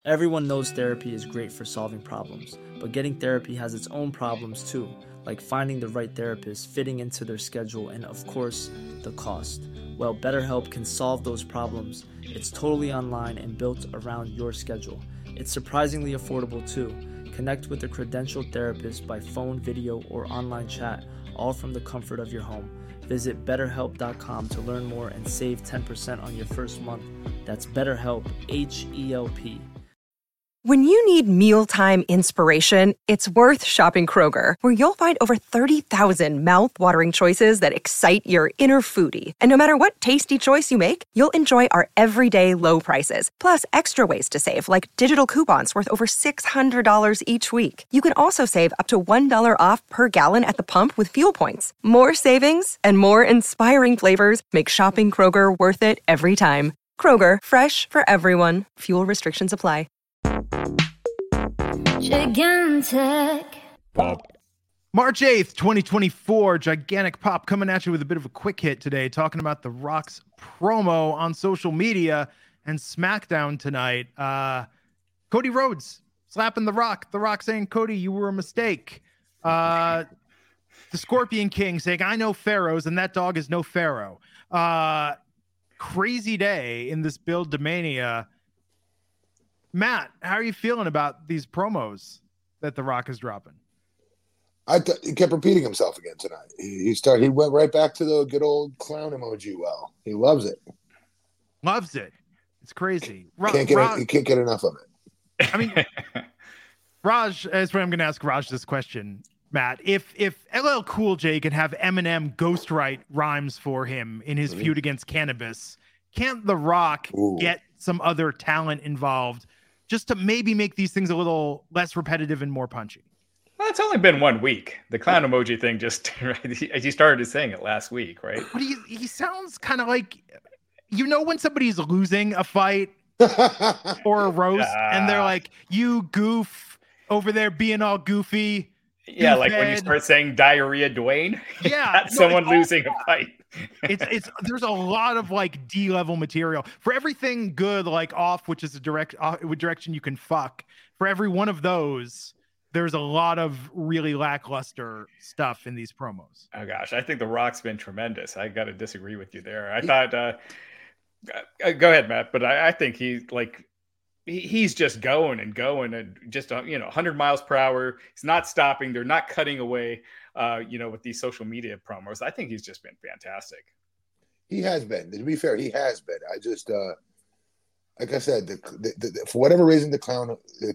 Everyone knows therapy is great for solving problems, but getting therapy has its own problems too, like finding the right therapist, fitting into their schedule, and of course, the cost. Well, BetterHelp can solve those problems. It's totally online and built around your schedule. It's surprisingly affordable too. Connect with a credentialed therapist by phone, video, or online chat, all from the comfort of your home. Visit BetterHelp.com to learn more and save 10% on your first month. That's BetterHelp, H-E-L-P. When you need mealtime inspiration, it's worth shopping Kroger, where you'll find over 30,000 mouth-watering choices that excite your inner foodie. And no matter what tasty choice you make, you'll enjoy our everyday low prices, plus extra ways to save, like digital coupons worth over $600 each week. You can also save up to $1 off per gallon at the pump with fuel points. More savings and more inspiring flavors make shopping Kroger worth it every time. Kroger, fresh for everyone. Fuel restrictions apply. Gigantic Pop. March 8th, 2024, Gigantic Pop coming at you with a bit of a quick hit today, talking about The Rock's promo on social media and SmackDown tonight. Cody Rhodes slapping The Rock. The Rock saying, Cody, you were a mistake. The Scorpion King saying, I know pharaohs, and that dog is no pharaoh. Crazy day in this build to Mania. Matt, how are you feeling about these promos that The Rock is dropping? He kept repeating himself again tonight. He went right back to the good old clown emoji. Well, he loves it. Loves it. It's crazy. He can't get enough of it. I mean, Raj, that's why I'm going to ask Raj this question, Matt. If LL Cool J can have Eminem ghostwrite rhymes for him in his feud against Cannabis, can't The Rock get some other talent involved just to maybe make these things a little less repetitive and more punchy? Well, it's only been 1 week. The clown emoji thing just, he started saying it last week, right? But he sounds kind of like, when somebody's losing a fight or a roast and they're like, you goof over there being all goofy. Yeah, like when you start saying diarrhea Dwayne. Yeah. That's someone losing a fight. It's there's a lot of like D-level material for everything good, like off, which is a direction you can fuck. For every one of those, there's a lot of really lackluster stuff in these promos. Oh gosh, I think The Rock's been tremendous. I got to disagree with you there. I thought, go ahead, Matt, but I think he's just going and just 100 miles per hour. He's not stopping. They're not cutting away. With these social media promos, I think he's just been fantastic. He has been. To be fair, he has been. I just, like I said, for whatever reason, the clown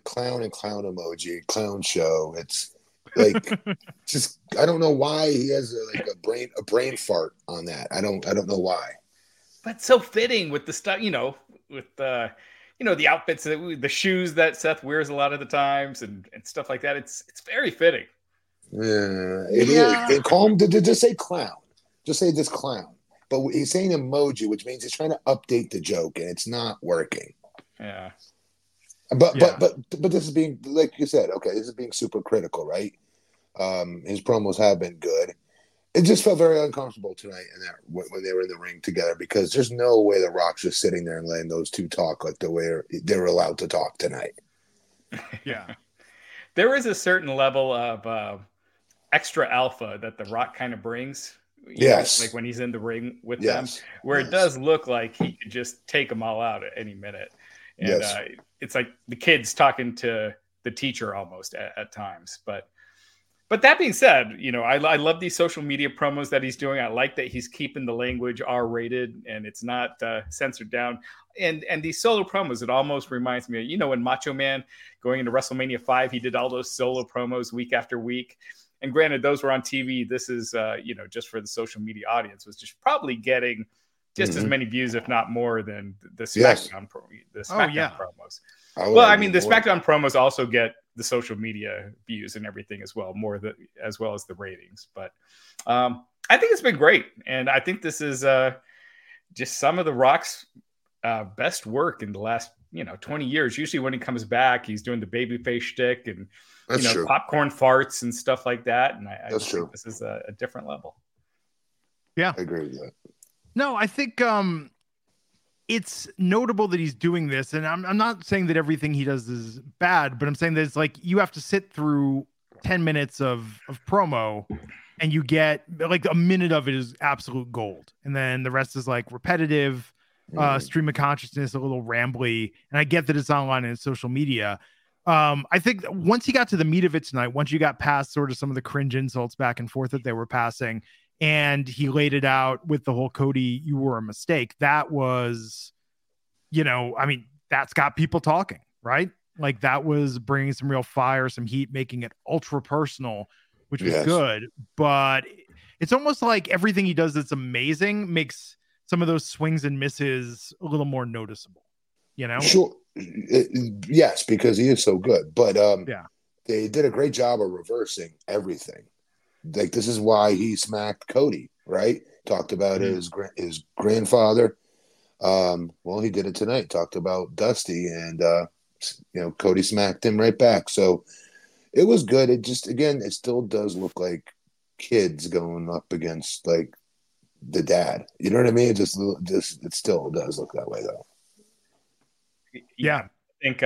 emoji, clown show. It's like, just I don't know why he has a brain fart on that. I don't know why. But so fitting with the stuff, with the outfits, the shoes that Seth wears a lot of the times, and stuff like that. It's very fitting. Yeah, it is. And call him just say clown. Just say this clown. But he's saying emoji, which means he's trying to update the joke, and it's not working. Yeah. But this is being, like you said, okay, this is being super critical, right? His promos have been good. It just felt very uncomfortable tonight when they were in the ring together, because there's no way The Rock's just sitting there and letting those two talk like the way they're allowed to talk tonight. Yeah. There is a certain level of extra alpha that The Rock kind of brings. Like when he's in the ring with them, where it does look like he could just take them all out at any minute. And it's like the kids talking to the teacher almost at times. But that being said, I love these social media promos that he's doing. I like that he's keeping the language R-rated and it's not censored down. And these solo promos, it almost reminds me of, when Macho Man going into WrestleMania 5, he did all those solo promos week after week. And granted, those were on TV. This is, just for the social media audience, was just probably getting just as many views, if not more, than the SmackDown, promos. The SmackDown promos also get the social media views and everything as well, as well as the ratings. But I think it's been great. And I think this is just some of The Rock's best work in the last, 20 years. Usually when he comes back, he's doing the babyface shtick and, true. popcorn farts and stuff like that. And I That's true. think this is a different level. Yeah. I agree with that. No, I think it's notable that he's doing this, and I'm not saying that everything he does is bad, but I'm saying that it's like you have to sit through 10 minutes of promo and you get like a minute of it is absolute gold, and then the rest is like repetitive, stream of consciousness, a little rambly. And I get that it's online and social media. I think once he got to the meat of it tonight, once you got past sort of some of the cringe insults back and forth that they were passing, and he laid it out with the whole Cody, you were a mistake. That was, I mean, that's got people talking, right? Like that was bringing some real fire, some heat, making it ultra personal, which was good. But it's almost like everything he does that's amazing makes some of those swings and misses a little more noticeable, Sure. Yes, because he is so good. But they did a great job of reversing everything. Like this is why he smacked Cody, right? Talked about his grandfather. Well, he did it tonight. Talked about Dusty, and Cody smacked him right back. So it was good. It just, again, it still does look like kids going up against like the dad. You know what I mean? It still does look that way though. Yeah, I think.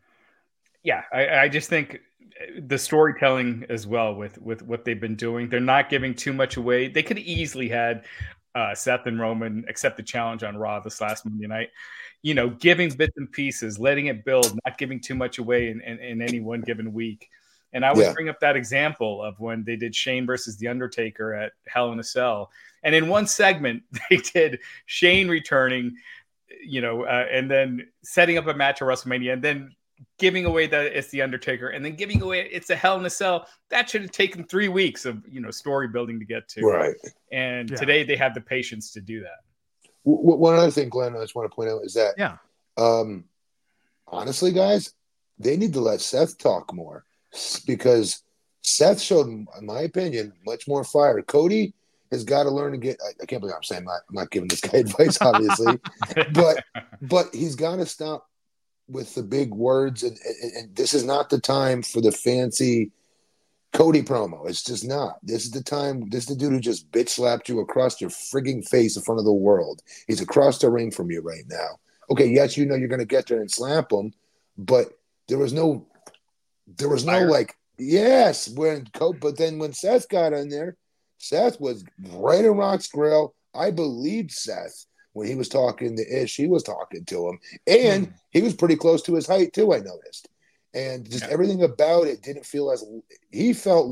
I just think the storytelling as well with what they've been doing. They're not giving too much away. They could easily had Seth and Roman accept the challenge on Raw this last Monday night. Giving bits and pieces, letting it build, not giving too much away in any one given week. And I always bring up that example of when they did Shane versus The Undertaker at Hell in a Cell. And in one segment, they did Shane returning, and then setting up a match at WrestleMania, and then giving away that it's The Undertaker, and then giving away it's a Hell in a Cell. That should have taken 3 weeks of story building to get to. Right. And today they have the patience to do that. One other thing, Glenn, I just want to point out is that honestly, guys, they need to let Seth talk more, because Seth showed, in my opinion, much more fire. Cody has got to learn to get. I can't believe I'm saying I'm not giving this guy advice, obviously, but he's got to stop with the big words, and this is not the time for the fancy Cody promo. It's just not. This is the time. This is the dude who just bitch slapped you across your frigging face in front of the world. He's across the ring from you right now. Okay, yes, you're going to get there and slap him, but there was no like, yes, but then when Seth got in there, Seth was right in Rock's grill. I believed Seth when he was talking to Ish. He was talking to him, and he was pretty close to his height too, I noticed. And just everything about it didn't feel he felt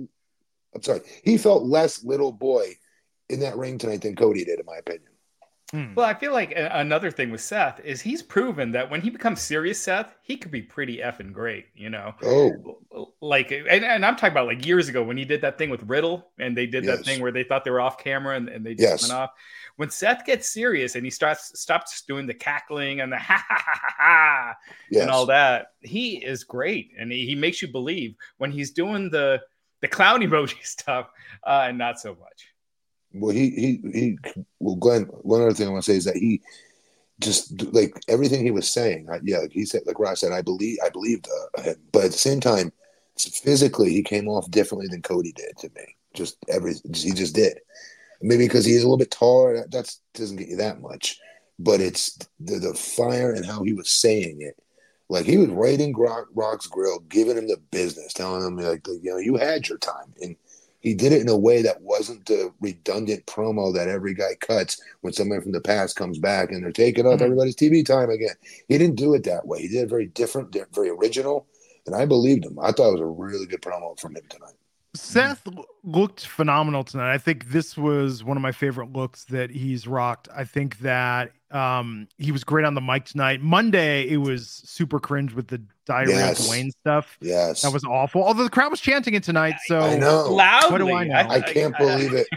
less little boy in that ring tonight than Cody did, in my opinion. Well, I feel like another thing with Seth is he's proven that when he becomes serious Seth, he could be pretty effing great, Like, and I'm talking about like years ago when he did that thing with Riddle, and they did that thing where they thought they were off camera and they just went off. When Seth gets serious and he stops doing the cackling and the ha ha ha ha ha and all that, he is great, and he makes you believe. When he's doing the clown emoji stuff, and not so much. Well, well, Glenn, one other thing I want to say is that he just, like, everything he was saying, like he said, like Ross said, I believed him, but at the same time, physically, he came off differently than Cody did to me. He just did. Maybe because he's a little bit taller, that doesn't get you that much, but it's the fire and how he was saying it. Like, he was right in Rock's grill, giving him the business, telling him, like, you had your time. And he did it in a way that wasn't the redundant promo that every guy cuts when somebody from the past comes back and they're taking up everybody's TV time again. He didn't do it that way. He did it very different, very original, and I believed him. I thought it was a really good promo from him tonight. Seth looked phenomenal tonight. I think this was one of my favorite looks that he's rocked. I think that he was great on the mic tonight. Monday, it was super cringe with the diarrhea of Dwayne stuff. Yes. That was awful. Although the crowd was chanting it tonight. So I know. Loudly. What do I know? I can't believe it.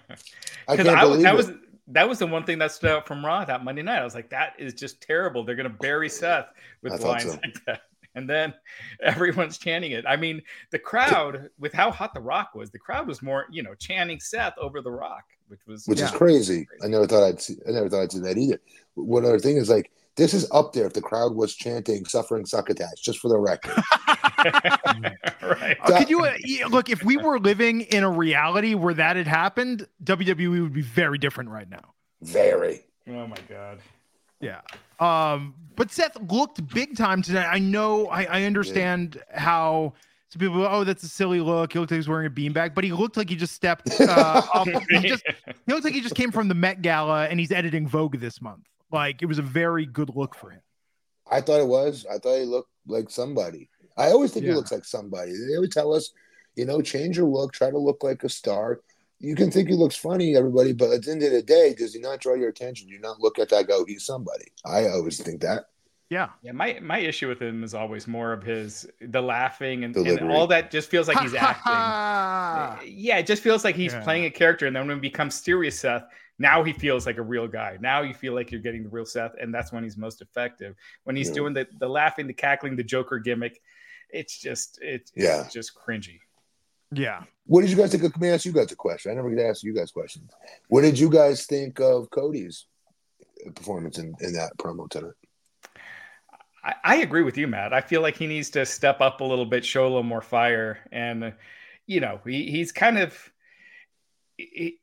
That was the one thing that stood out from Raw that Monday night. I was like, that is just terrible. They're going to bury Seth with lines like that. And then everyone's chanting it. I mean, the crowd, with how hot The Rock was, the crowd was more, chanting Seth over The Rock, which is crazy. I never thought I'd see that either. One other thing is, like, this is up there if the crowd was chanting "Suffering Succotash," just for the record. Right. Could you look, if we were living in a reality where that had happened, WWE would be very different right now. Very. Oh my God. Yeah. But Seth looked big time tonight. I know, I understand how some people go, oh, that's a silly look. He looked like he was wearing a beanbag, but he looked like he just stepped up. He looked like he just came from the Met Gala and he's editing Vogue this month. Like, it was a very good look for him. I thought it was. I thought he looked like somebody. I always think he looks like somebody. They always tell us, change your look, try to look like a star. You can think he looks funny, everybody, but at the end of the day, does he not draw your attention? Do you not look at that guy? He's somebody. I always think that. Yeah. My issue with him is always more of the laughing and all that just feels like he's acting. Yeah, it just feels like he's playing a character, and then when he becomes serious Seth, now he feels like a real guy. Now you feel like you're getting the real Seth, and that's when he's most effective. When he's doing the laughing, the cackling, the Joker gimmick, it's just cringy. Yeah. What did you guys think of? Let me ask you guys a question. I never get to ask you guys questions. What did you guys think of Cody's performance in that promo tonight? I agree with you, Matt. I feel like he needs to step up a little bit, show a little more fire. And, he's kind of he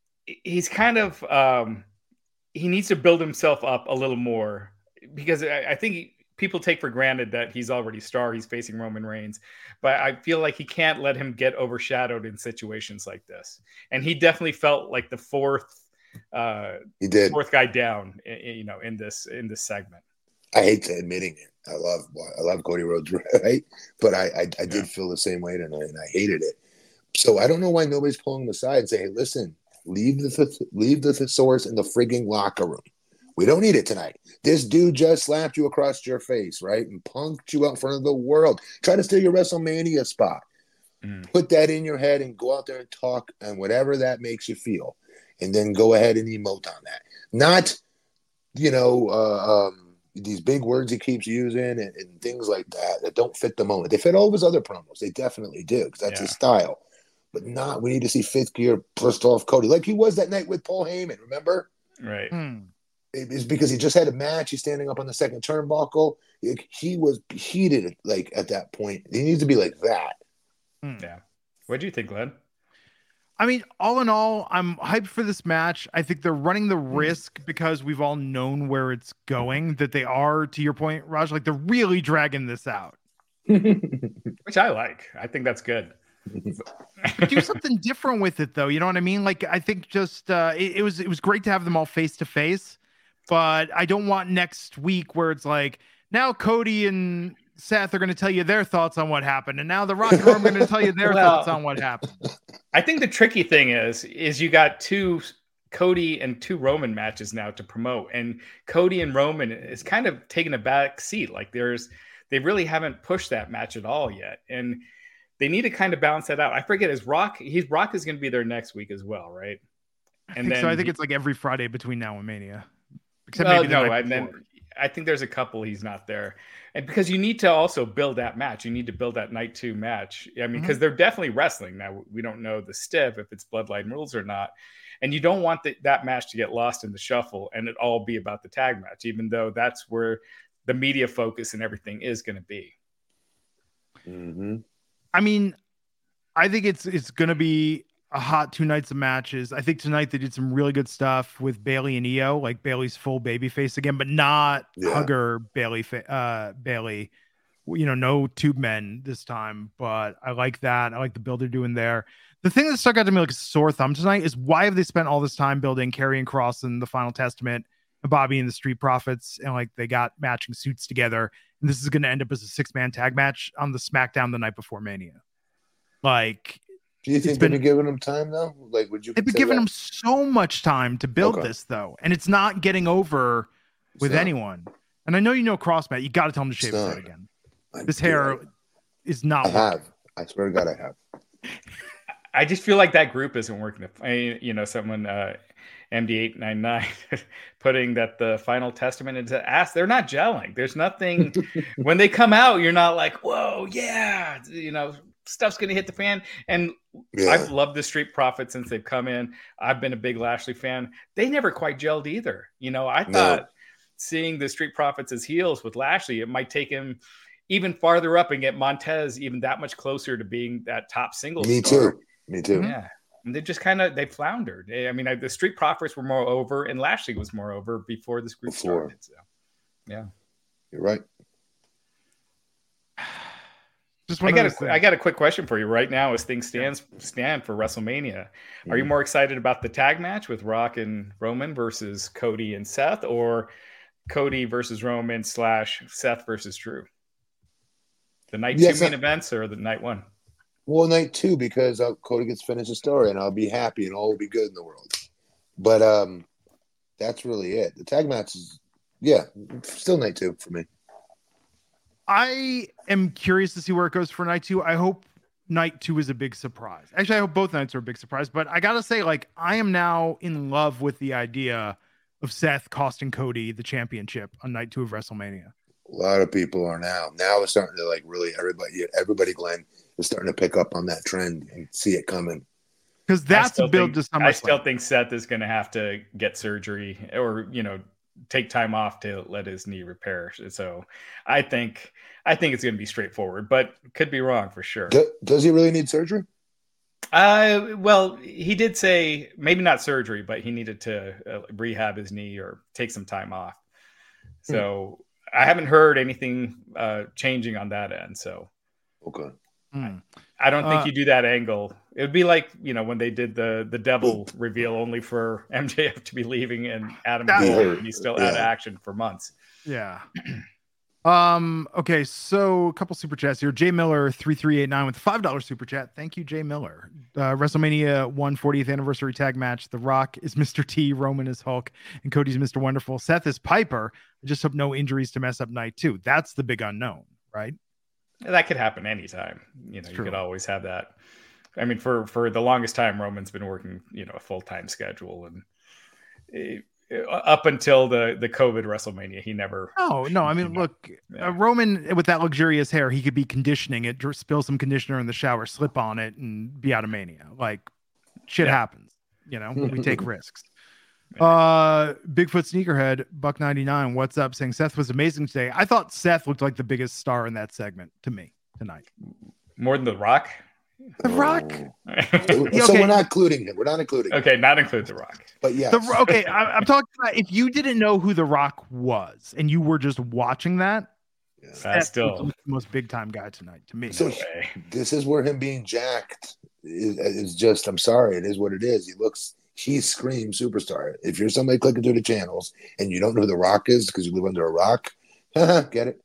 needs to build himself up a little more, because I think people take for granted that he's already a star. He's facing Roman Reigns, but I feel like he can't let him get overshadowed in situations like this. And he definitely felt like the fourth guy down, in this segment. I hate admitting it. I love Cody Rhodes, right? But I did feel the same way tonight, and I hated it. So I don't know why nobody's pulling him aside and say, hey, listen, leave the thesaurus in the frigging locker room. We don't need it tonight. This dude just slapped you across your face, right? And punked you out in front of the world. Try to steal your WrestleMania spot. Put that in your head and go out there and talk and whatever that makes you feel. And then go ahead and emote on that. Not, these big words he keeps using and things like that don't fit the moment. They fit all of his other promos. They definitely do, because that's his style. But we need to see fifth gear pissed off Cody like he was that night with Paul Heyman, remember? Right. It's because he just had a match. He's standing up on the second turnbuckle. He was heated at that point. He needs to be like that. Yeah. What do you think, Glenn? I mean, all in all, I'm hyped for this match. I think they're running the risk, because we've all known where it's going, that they are, to your point, Raj, like they're really dragging this out. Which I like. I think that's good. Do something different with it, though. You know what I mean? Like, I think just it was great to have them all face to face, but I don't want next week where it's like, now Cody and Seth are going to tell you their thoughts on what happened, and now the Rock and Roll are going to tell you their thoughts on what happened. I think the tricky thing is you got two Cody and two Roman matches now to promote, and Cody and Roman is kind of taking a back seat. Like they really haven't pushed that match at all yet, and they need to kind of balance that out. I forget, Rock is going to be there next week as well, right? I think it's like every Friday between now and Mania. Except maybe then I think there's a couple he's not there. And because you need to also build that match. You need to build that night 2 match. I mean, because they're definitely wrestling. Now, we don't know the stiff, if it's Bloodline rules or not. And you don't want that match to get lost in the shuffle and it all be about the tag match, even though that's where the media focus and everything is going to be. I mean, I think it's going to be a hot 2 nights of matches. I think tonight they did some really good stuff with Bayley and Io, like Bayley's full baby face again, but not hugger Bayley. No tube men this time, but I like that. I like the build they're doing there. The thing that stuck out to me like a sore thumb tonight is, why have they spent all this time building Karrion Kross and the Final Testament and Bobby and the Street Profits, and like they got matching suits together, and this is going to end up as a 6-man tag match on the SmackDown the night before Mania. Like, do you think they've been giving them time though? Like, would you? They've been giving them so much time to build this though, and it's not getting over with anyone. And I know Kross, Matt. You got to tell him to shave his head again. This hair is not. I swear to God, I have. I just feel like that group isn't working. Someone MD899 putting that the Final Testament into ass. They're not gelling. There's nothing. When they come out, you're not like, whoa, yeah, stuff's going to hit the fan. And I've loved the Street Profits since they've come in. I've been a big Lashley fan. They never quite gelled either. I thought seeing the Street Profits as heels with Lashley, it might take him even farther up and get Montez even that much closer to being that top singles star. Me too. Yeah. And they floundered. The Street Profits were more over, and Lashley was more over before this group started. So, yeah, you're right. I got a quick question for you right now. As things stand for WrestleMania, are you more excited about the tag match with Rock and Roman versus Cody and Seth, or Cody versus Roman / Seth versus Drew? The night 2 main events or the night 1? Well, night 2, because Cody gets to finish the story and I'll be happy and all will be good in the world. But that's really it. The tag match is, still night 2 for me. I am curious to see where it goes for night 2. I hope night 2 is a big surprise. Actually, I hope both nights are a big surprise. But I got to say, I am now in love with the idea of Seth costing Cody the championship on night 2 of WrestleMania. A lot of people are now. Now it's starting to really everybody, Glenn, is starting to pick up on that trend and see it coming. Because that's a build to SummerSlam. I still think Seth is going to have to get surgery or, take time off to let his knee repair. So I think it's going to be straightforward, but could be wrong for sure. Does he really need surgery? Well, he did say maybe not surgery, but he needed to rehab his knee or take some time off. So I haven't heard anything changing on that end. So, okay. I don't think you do that angle. It would be like, when they did the devil reveal only for MJF to be leaving and Adam Cole, and he's still out of action for months. Yeah. Okay, so a couple super chats here. Jay Miller 3389 with $5 super chat. Thank you, Jay Miller. WrestleMania 1 40th anniversary tag match. The Rock is Mr. T, Roman is Hulk, and Cody's Mr. Wonderful. Seth is Piper. I just hope no injuries to mess up night 2. That's the big unknown, right? That could happen anytime. You could always have that. For the longest time, Roman's been working, a full-time schedule, and up until the COVID WrestleMania, he never. Oh no! Look, Roman with that luxurious hair, he could be conditioning it, spill some conditioner in the shower, slip on it, and be out of Mania. Shit happens. We take risks. Bigfoot Sneakerhead Buck99, what's up? Saying Seth was amazing today. I thought Seth looked like the biggest star in that segment to me tonight. More than The Rock. The Rock. So we're not including him. We're not including. Okay, not include The Rock. But yeah. I'm talking about if you didn't know who The Rock was and you were just watching that. That's still the most big time guy tonight to me. So this is where him being jacked is just. I'm sorry, it is what it is. He screams superstar. If you're somebody clicking through the channels and you don't know who The Rock is because you live under a rock, get it?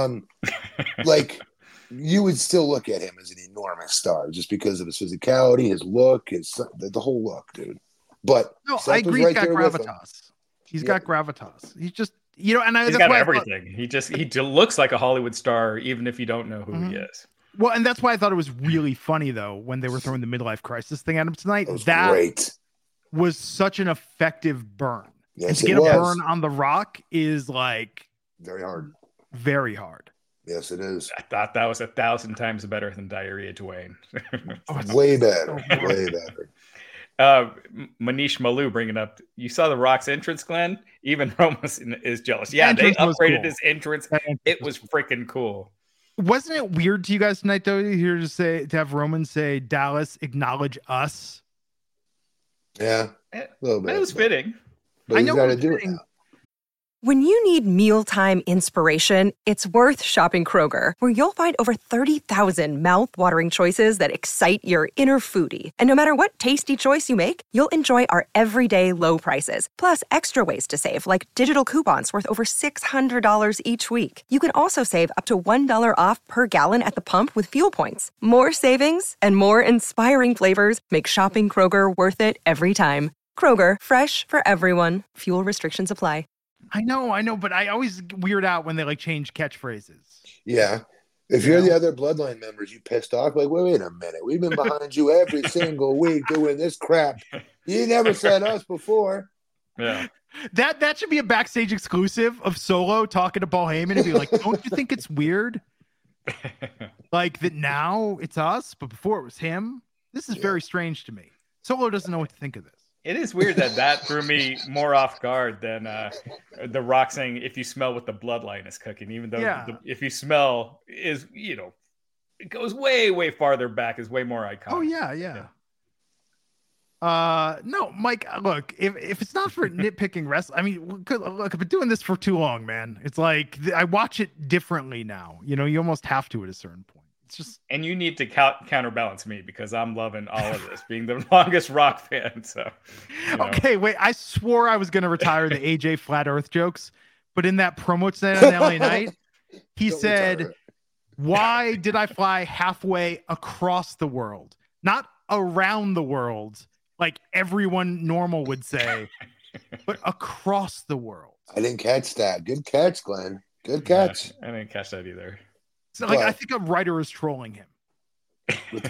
You would still look at him as an enormous star just because of his physicality, his look, the whole look, dude. But no, I agree. He's got gravitas. He's got gravitas. He's just, and he's got everything. He looks like a Hollywood star, even if you don't know who he is. Well, and that's why I thought it was really funny though when they were throwing the midlife crisis thing at him tonight. That great. Was such an effective burn. Yes, and to get a burn on The Rock is very hard. Very hard. Yes, it is. I thought that was 1,000 times better than Diarrhea Dwayne. Way better. Way better. Manish Malu bringing up, you saw The Rock's entrance, Glenn? Even Roman is jealous. Yeah, they upgraded his entrance. It was freaking cool. Wasn't it weird to you guys tonight, though, to have Roman say, Dallas, acknowledge us? Yeah, a little bit. It was fitting. But he's got to do it now. When you need mealtime inspiration, it's worth shopping Kroger, where you'll find over 30,000 mouth-watering choices that excite your inner foodie. And no matter what tasty choice you make, you'll enjoy our everyday low prices, plus extra ways to save, like digital coupons worth over $600 each week. You can also save up to $1 off per gallon at the pump with fuel points. More savings and more inspiring flavors make shopping Kroger worth it every time. Kroger, fresh for everyone. Fuel restrictions apply. I know, but I always weird out when they change catchphrases. Yeah. If you're the other Bloodline members, you pissed off. Wait a minute. We've been behind you every single week doing this crap. You never said us before. Yeah. That should be a backstage exclusive of Solo talking to Paul Heyman and be like, don't you think it's weird? That now it's us, but before it was him? This is very strange to me. Solo doesn't know what to think of this. It is weird that threw me more off guard than The Rock saying, if you smell what the bloodline is cooking, even though if you smell is, it goes way, way farther back, is way more iconic. Oh, yeah. No, Mike, look, if it's not for nitpicking wrestling, I mean, look, I've been doing this for too long, man. It's like I watch it differently now. You know, you almost have to at a certain point. It's just, and you need to counterbalance me because I'm loving all of this, being the longest Rock fan. So, okay, wait, I swore I was going to retire the AJ Flat Earth jokes, but in that promo tonight on LA Night, he said, "Why did I fly halfway across the world, not around the world?" Like everyone normal would say, but across the world. I didn't catch that. Good catch, Glenn. Good catch. Yeah, I didn't catch that either. So, like, I think a writer is trolling him. It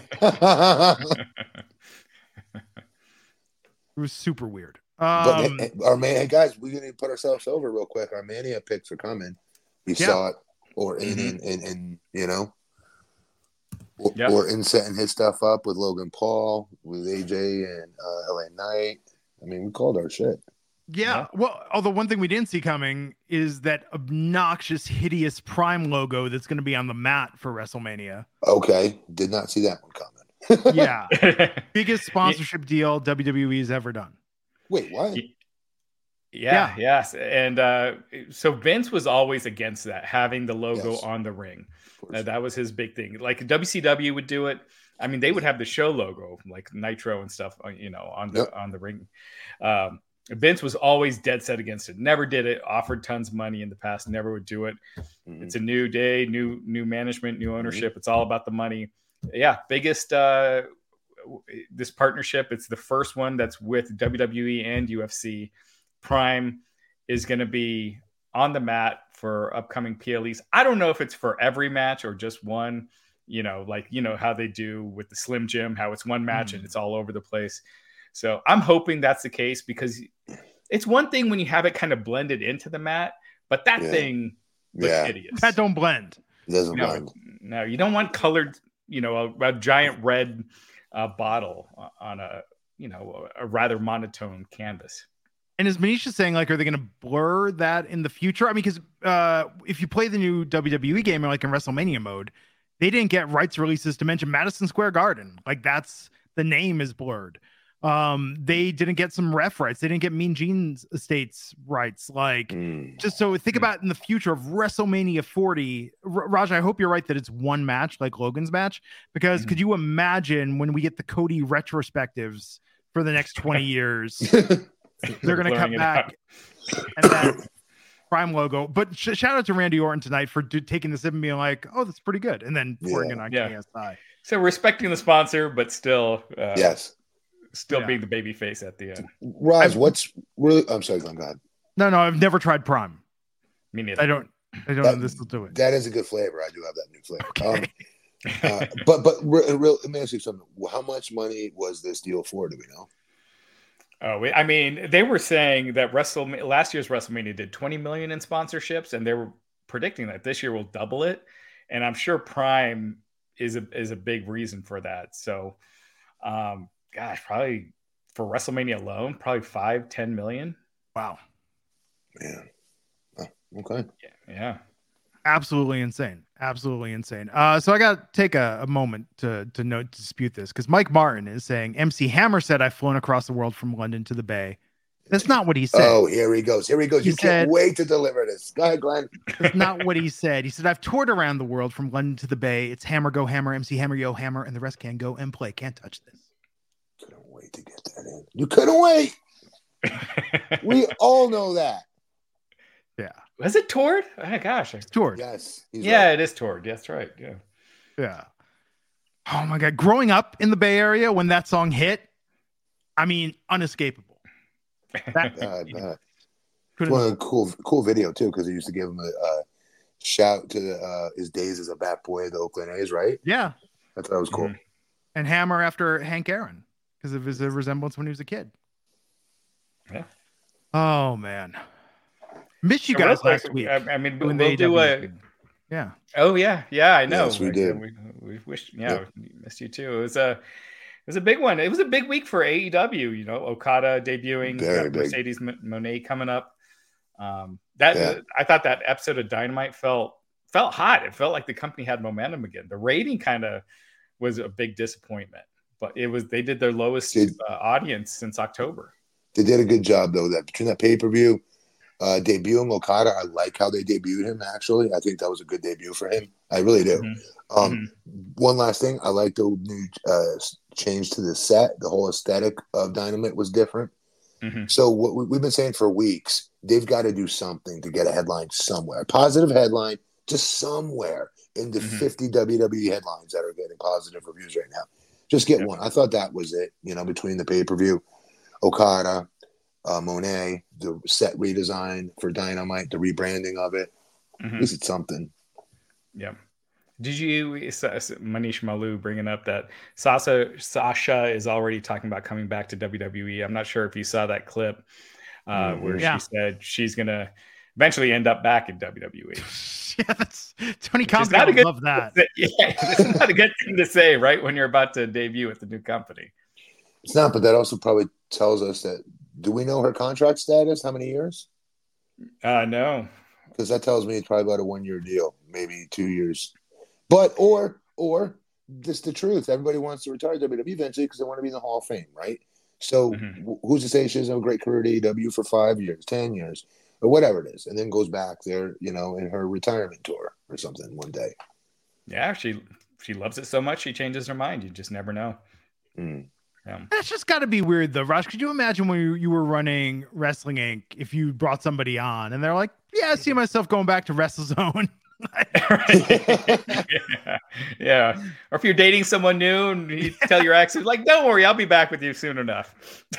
was super weird. But our man, guys, we're gonna put ourselves over real quick. Our Mania picks are coming. We saw it, or in you know. Or in setting his stuff up with Logan Paul, with AJ and LA Knight. I mean, we called our shit. Yeah. Well, although one thing we didn't see coming is that obnoxious, hideous Prime logo that's going to be on the mat for WrestleMania. Okay. Did not see that one coming. Yeah. Biggest sponsorship deal WWE's ever done. Wait, what? Yeah. Yes. And so Vince was always against that, having the logo on the ring. That was his big thing. Like WCW would do it. I mean, they would have the show logo, like Nitro and stuff, you know, on the ring. Vince was always dead set against it. Never did it. Offered tons of money in the past. Never would do it. It's a new day, new management, new ownership. It's all about the money. Yeah, biggest this partnership. It's the first one that's with WWE and UFC. Prime is going to be on the mat for upcoming PLEs. I don't know if it's for every match or just one, you know, like, you know, how they do with the Slim Jim, how it's one match and it's all over the place. So I'm hoping that's the case, because it's one thing when you have it kind of blended into the mat, but that thing looks hideous. That don't blend. It doesn't blend. No, you don't want colored, you know, a giant red bottle on a, you know, a rather monotone canvas. And as Manisha's saying, like, are they going to blur that in the future? I mean, because if you play the new WWE game, or like in WrestleMania mode, they didn't get rights releases to mention Madison Square Garden. Like, that's the name is blurred. They didn't get some ref rights. They didn't get Mean Gene's estates rights. Like, just so think about in the future of WrestleMania 40, Raj, I hope you're right that it's one match like Logan's match, because could you imagine when we get the Cody retrospectives for the next 20 years? They're going to come back and that Prime logo. But shout out to Randy Orton tonight for taking this and being like, "Oh, that's pretty good," and then pouring it on KSI. So respecting the sponsor, but still, still being the baby face at the end. Raj, what's really? I'm sorry, go ahead. No, I've never tried Prime. Me neither. I don't know this will do it. That is a good flavor. I do have that new flavor. Okay. But let me ask you something. How much money was this deal for? Do we know? Oh, I mean, they were saying that last year's WrestleMania did 20 million in sponsorships, and they were predicting that this year will double it. And I'm sure Prime is a big reason for that. So, probably for WrestleMania alone, probably 5-10 million. Wow. Man. Oh, okay. Yeah. Absolutely insane. So I got to take a moment to dispute this, because Mike Martin is saying MC Hammer said I've flown across the world from London to the Bay. That's not what he said. Oh, here he goes. You can't wait to deliver this. Go ahead, Glenn. That's not what he said. He said I've toured around the world from London to the Bay. It's Hammer, go Hammer, MC Hammer, yo Hammer, and the rest can go and play. Can't touch this. Couldn't wait to get that in. You couldn't wait. We all know that. Yeah. Was it toured? Oh my gosh. It's toured. Yes. It is toured. That's right. Yeah. Yeah. Oh my God. Growing up in the Bay Area when that song hit, I mean, unescapable. It's one of the cool video too, because they used to give him a shout to his days as a bat boy of the Oakland A's, right? Yeah. I thought it was cool. And Hammer after Hank Aaron because of his resemblance when he was a kid. Yeah. Oh man. Missed you guys last week. I mean, we'll do a. Yeah. Oh yeah, I know. Yes, we did. We wished. Yeah, we missed you too. It was a big one. It was a big week for AEW. You know, Okada debuting, Mercedes Moné coming up. I thought that episode of Dynamite felt hot. It felt like the company had momentum again. The rating kind of was a big disappointment, but they did their lowest audience since October. They did a good job though. That between that pay-per-view, debuting Okada, I like how they debuted him. Actually, I think that was a good debut for him. I really do. One last thing, I like the new change to the set. The whole aesthetic of Dynamite was different. So what we've been saying for weeks, they've got to do something to get a headline somewhere, a positive headline, just somewhere in the 50 WWE headlines that are getting positive reviews right now. Just get one. I thought that was it. Between the pay-per-view, Okada, Monet, the set redesign for Dynamite, the rebranding of it. At least it's something. Yeah. Did you, Manish Malu, bringing up that Sasha is already talking about coming back to WWE? I'm not sure if you saw that clip where she said she's going to eventually end up back in WWE. Yeah, that's Tony Khan's going to love that. It's not a good thing to say, right, when you're about to debut with the new company. It's not, but that also probably tells us that, do we know her contract status? How many years? No. Because that tells me it's probably about a 1-year deal, maybe 2 years. But, or just the truth. Everybody wants to retire WWE eventually because they want to be in the Hall of Fame, right? So who's to say she doesn't have a great career at AEW for 5 years, 10 years, or whatever it is, and then goes back there, in her retirement tour or something one day. Yeah, she loves it so much she changes her mind. You just never know. That's just got to be weird, though, Raj. Could you imagine when you were running Wrestling Inc. if you brought somebody on and they're like, "Yeah, I see myself going back to WrestleZone." Yeah. Or if you're dating someone new and you tell your ex, like, "Don't worry, I'll be back with you soon enough."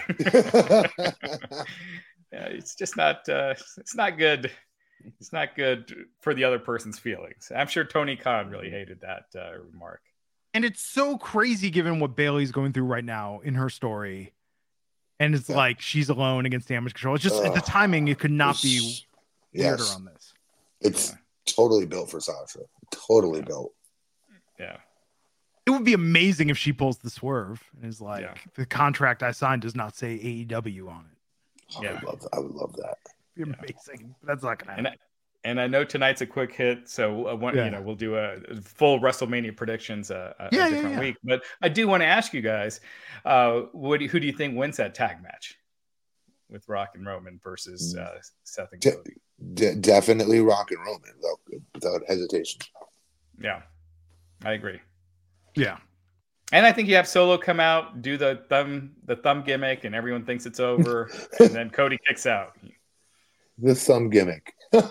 It's just not. It's not good. It's not good for the other person's feelings. I'm sure Tony Khan really hated that remark. And it's so crazy given what Bayley's going through right now in her story. And it's like she's alone against Damage Control. It's just the timing, it could not be weirder on this. It's totally built for Sasha. Totally built. Yeah. It would be amazing if she pulls the swerve and is like, the contract I signed does not say AEW on it. I would love that. It'd be amazing. But that's not going to happen. And I know tonight's a quick hit, so we'll do a full WrestleMania predictions a different week. But I do want to ask you guys, who do you think wins that tag match with Rock and Roman versus Seth and Cody? Definitely Rock and Roman, without hesitation. Yeah, I agree. Yeah, and I think you have Solo come out, do the thumb gimmick, and everyone thinks it's over, and then Cody kicks out. The thumb gimmick.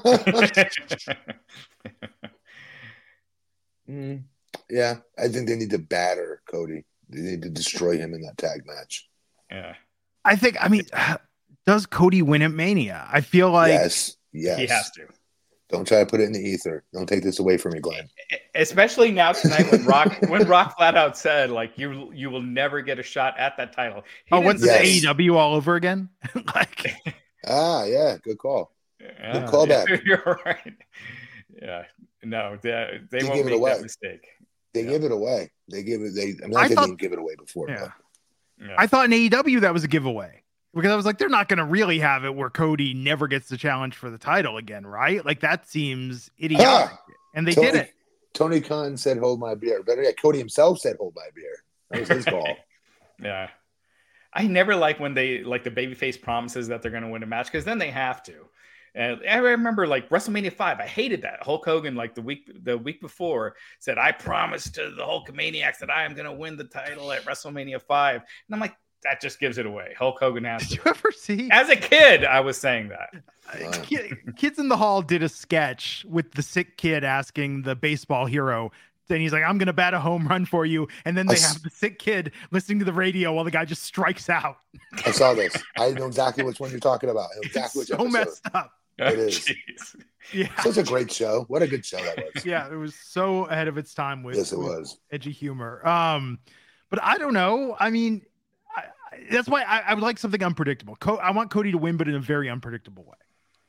Yeah, I think they need to batter Cody. They need to destroy him in that tag match. Yeah, I mean, does Cody win at Mania? I feel like yes, he has to. Don't try to put it in the ether. Don't take this away from me, Glenn. Especially now tonight when Rock flat out said, like, you will never get a shot at that title. What's the AEW all over again? Like, yeah, good call. Good callback. Yeah, you're right. Yeah, no, they won't make that mistake. They give it away. They didn't give it away before. Yeah. I thought in AEW that was a giveaway. Because I was like, they're not going to really have it where Cody never gets the challenge for the title again, right? Like, that seems idiotic. And they did it. Tony Khan said, "Hold my beer." Better yet, Cody himself said, "Hold my beer." That was his call. Yeah. I never like when they, like, the babyface promises that they're going to win a match, because then they have to. And I remember, like, WrestleMania 5, I hated that. Hulk Hogan, like, the week before, said, "I promised to the Hulkamaniacs that I am going to win the title at WrestleMania 5. And I'm like, that just gives it away. Hulk Hogan has to. Did you ever see? As a kid, I was saying that. Kids in the Hall did a sketch with the sick kid asking the baseball hero, and he's like, "I'm going to bat a home run for you." And then they have the sick kid listening to the radio while the guy just strikes out. I saw this. I know exactly which one you're talking about. Exactly it's so messed up. It is. Yeah. Such a great show. What a good show that was. Yeah, it was so ahead of its time with, yes, it was. Edgy humor. But I don't know. I mean, that's why I would like something unpredictable. I want Cody to win, but in a very unpredictable way.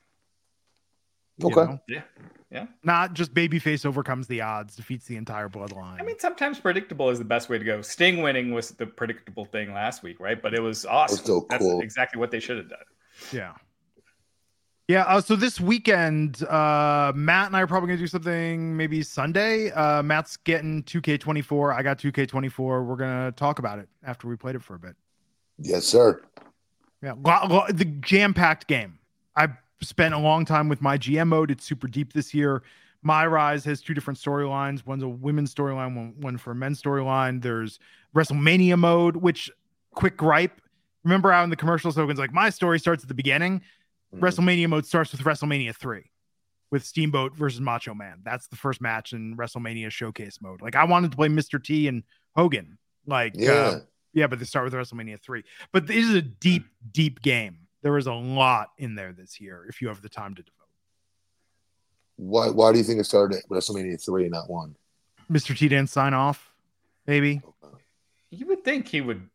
Okay. Yeah. Not just babyface overcomes the odds, defeats the entire bloodline. I mean, sometimes predictable is the best way to go. Sting winning was the predictable thing last week, right? But it was awesome. Still cool. That's exactly what they should have done. Yeah. Yeah, so this weekend, Matt and I are probably gonna do something maybe Sunday. Matt's getting 2K24. I got 2K24. We're gonna talk about it after we played it for a bit. Yes, sir. Yeah, the jam-packed game. I spent a long time with my GM mode. It's super deep this year. My Rise has two different storylines. One's a women's storyline, one for a men's storyline. There's WrestleMania mode, which, quick gripe. Remember how in the commercials, Hogan's like, my story starts at the beginning. WrestleMania mode starts with WrestleMania 3 with Steamboat versus Macho Man. That's the first match in WrestleMania showcase mode. Like, I wanted to play Mr. T and Hogan. Like, but they start with WrestleMania 3. But this is a deep, deep game. There is a lot in there this year if you have the time to devote. Why do you think it started at WrestleMania 3 and not 1? Mr. T didn't sign off, maybe. You would think he would,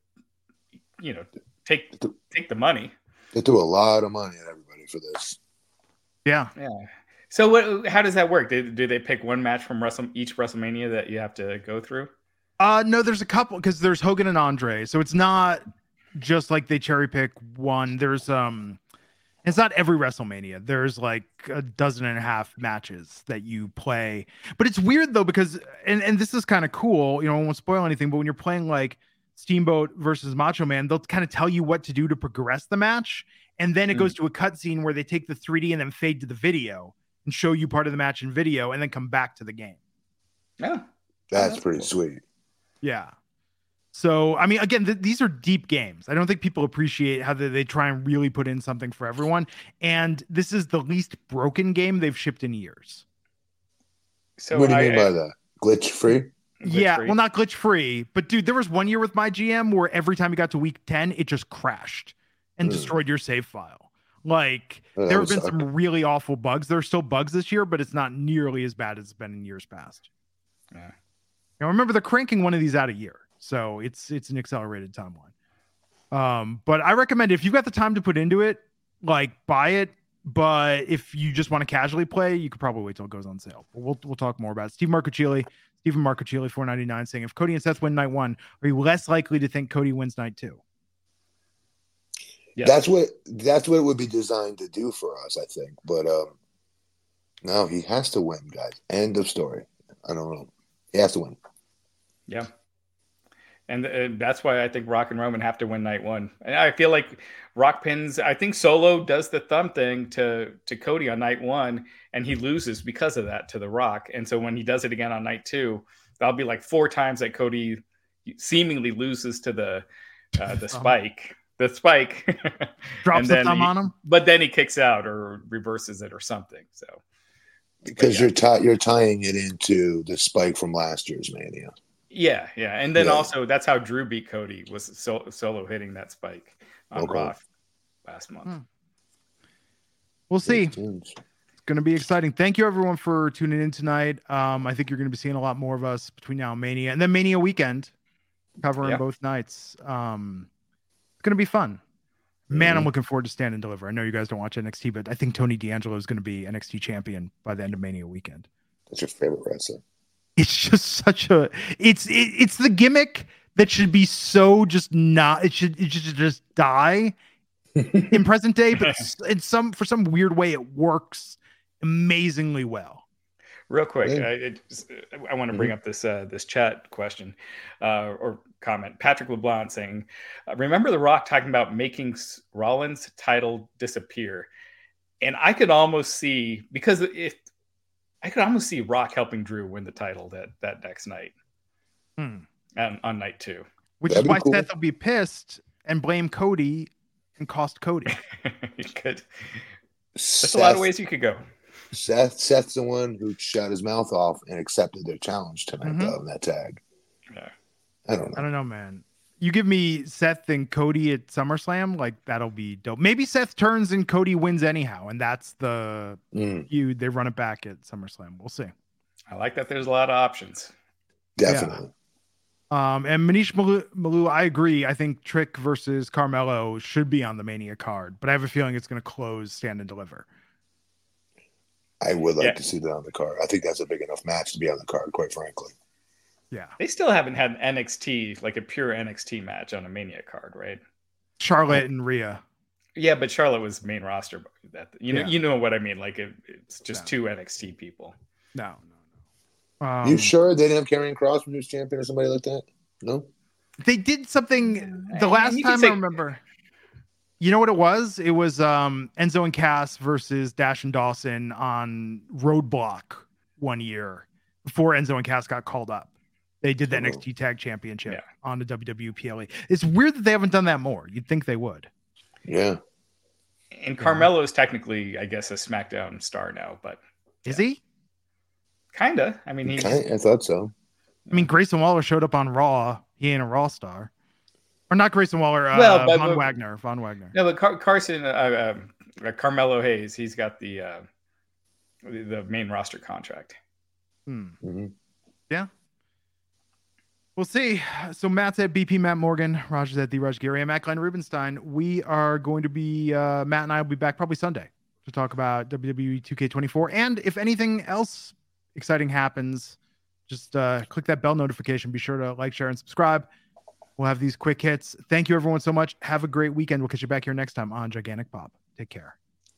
take the money. They threw a lot of money at everybody for this. Yeah. So how does that work? Do they pick one match from each WrestleMania that you have to go through? No, there's a couple because there's Hogan and Andre. So it's not just like they cherry pick one. There's it's not every WrestleMania. There's like a dozen and a half matches that you play. But it's weird though, because and this is kind of cool, I won't spoil anything, but when you're playing like Steamboat versus Macho Man, they'll kind of tell you what to do to progress the match. And then it goes to a cutscene where they take the 3D and then fade to the video and show you part of the match in video and then come back to the game. Yeah. That's pretty sweet. Yeah. So, I mean, again, these are deep games. I don't think people appreciate how they try and really put in something for everyone. And this is the least broken game they've shipped in years. So what do you mean by that? Glitch free? Well, not glitch free, but dude, there was one year with my GM where every time you got to week 10, it just crashed and destroyed your save file. Like, there have been some really awful bugs. There are still bugs this year, but it's not nearly as bad as it's been in years past. Yeah. Remember, they're cranking one of these out a year, so it's an accelerated timeline. But I recommend if you've got the time to put into it, like, buy it. But if you just want to casually play, you could probably wait till it goes on sale. But we'll talk more about it. Stephen Marcochile, $4.99, saying, if Cody and Seth win night 1, are you less likely to think Cody wins night 2? Yes. That's what it would be designed to do for us, I think. But no, he has to win, guys. End of story. I don't know. He has to win. Yeah. And that's why I think Rock and Roman have to win night 1. And I feel like Rock pins, I think Solo does the thumb thing to Cody on night 1, and he loses because of that to The Rock. And so when he does it again on night 2, that'll be like 4 times that Cody seemingly loses to the spike. The spike. Drops the thumb on him. But then he kicks out or reverses it or something. So because you're tying it into the spike from last year's Mania. Yeah. And then also that's how Drew beat Cody, was Solo hitting that spike on Raw last month. We'll see. It's going to be exciting. Thank you, everyone, for tuning in tonight. I think you're going to be seeing a lot more of us between now and Mania. And then Mania weekend, covering both nights. It's going to be fun. Man, I'm looking forward to Stand and Deliver. I know you guys don't watch NXT, but I think Tony D'Angelo is going to be NXT champion by the end of Mania weekend. That's your favorite wrestler. It's just such a it's the gimmick that should be so just not it should just die in present day, but for some weird way it works amazingly well. Real quick, I want to bring up this chat question or comment. Patrick LeBlanc saying, "Remember The Rock talking about making Rollins' title disappear?" And I could almost see Rock helping Drew win the title that next night on night 2. Which is why cool. Seth will be pissed and blame Cody and cost Cody. You could. There's a lot of ways you could go. Seth's the one who shut his mouth off and accepted their challenge tonight, though, in that tag. Yeah. I don't know, man. You give me Seth and Cody at SummerSlam, like that'll be dope. Maybe Seth turns and Cody wins anyhow, and that's the feud. They run it back at SummerSlam. We'll see. I like that. There's a lot of options. Definitely. Yeah. And Manish Malu, I agree. I think Trick versus Carmelo should be on the Mania card, but I have a feeling it's going to close Stand and Deliver. I would like to see that on the card. I think that's a big enough match to be on the card, quite frankly. Yeah. They still haven't had NXT, like a pure NXT match on a Mania card, right? Charlotte and Rhea. Yeah, but Charlotte was main roster. You know what I mean? Like it's just two NXT people. No. You sure they didn't have Karrion Kross when he was champion or somebody like that? No. They did something the last time I remember. You know what it was? It was Enzo and Cass versus Dash and Dawson on Roadblock one year before Enzo and Cass got called up. They did the NXT Tag Championship on the WWE PLE. It's weird that they haven't done that more. You'd think they would. Yeah. And Carmelo is technically, I guess, a SmackDown star now, but is he? Kinda. I mean, I thought so. I mean, Grayson Waller showed up on Raw. He ain't a Raw star. Or not Grayson Waller, Von Wagner. No, but Carmelo Hayes, he's got the main roster contract. Mm-hmm. Yeah. We'll see. So Matt's at BP Matt Morgan, Roger's at the Raj Gary, and Matt Glenn Rubenstein. We are going to be, Matt and I will be back probably Sunday to talk about WWE 2K24. And if anything else exciting happens, just click that bell notification. Be sure to like, share, and subscribe. We'll have these quick hits. Thank you, everyone, so much. Have a great weekend. We'll catch you back here next time on Gigantic Pop. Take care.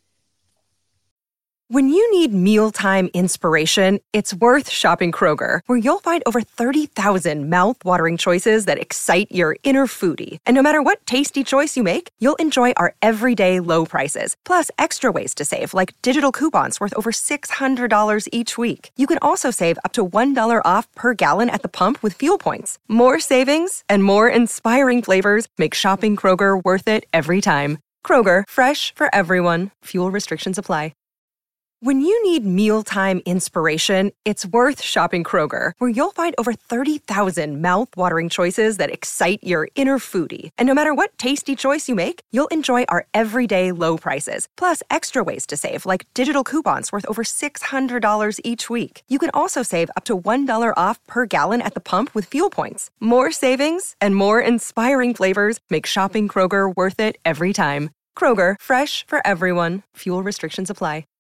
When you need mealtime inspiration, it's worth shopping Kroger, where you'll find over 30,000 mouth-watering choices that excite your inner foodie. And no matter what tasty choice you make, you'll enjoy our everyday low prices, plus extra ways to save, like digital coupons worth over $600 each week. You can also save up to $1 off per gallon at the pump with fuel points. More savings and more inspiring flavors make shopping Kroger worth it every time. Kroger, fresh for everyone. Fuel restrictions apply. When you need mealtime inspiration, it's worth shopping Kroger, where you'll find over 30,000 mouth-watering choices that excite your inner foodie. And no matter what tasty choice you make, you'll enjoy our everyday low prices, plus extra ways to save, like digital coupons worth over $600 each week. You can also save up to $1 off per gallon at the pump with fuel points. More savings and more inspiring flavors make shopping Kroger worth it every time. Kroger, fresh for everyone. Fuel restrictions apply.